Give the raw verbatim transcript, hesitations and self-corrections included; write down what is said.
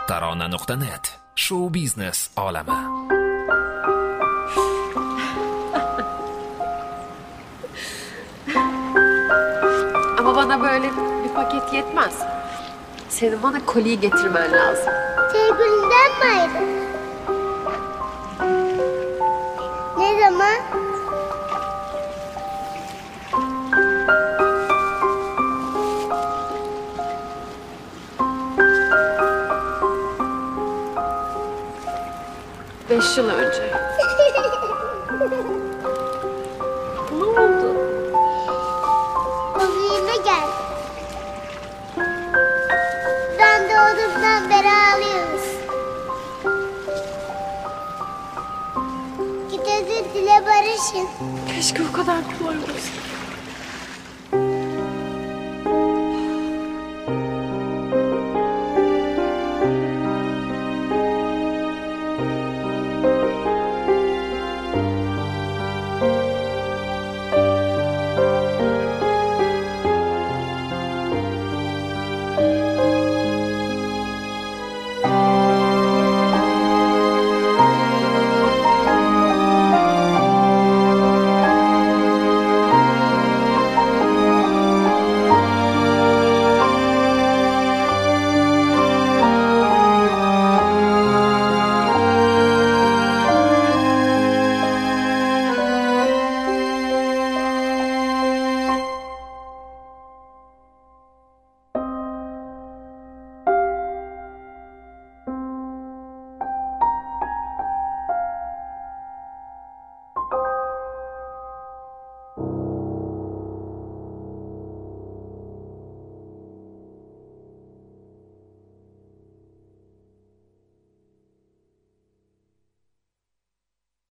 tarona nuqta net. Show biznes olami. Ama bana böyle bir paket yetmez. Senin bana koliyi getirmen lazım. Sevgilinden mi ayrı? Ne zaman? Beş yıl önce. Ne oldu? Komiğime gel. Ben doğduğumdan beri ağlıyoruz. Git özür dile barışın. Keşke o kadar kolay olsa.